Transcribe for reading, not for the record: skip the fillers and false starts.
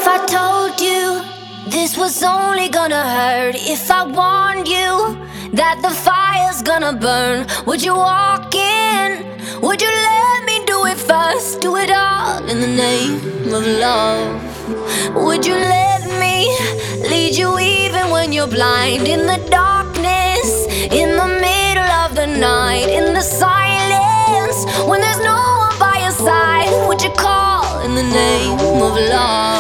If I told you this was only gonna hurt, if I warned you that the fire's gonna burn, would you walk in? Would you let me do it first? Do it all in the name of love. Would you let me lead you even when you're blind? In the darkness, in the middle of the night, in the silence, when there's no one by your side, would you call in the name of love?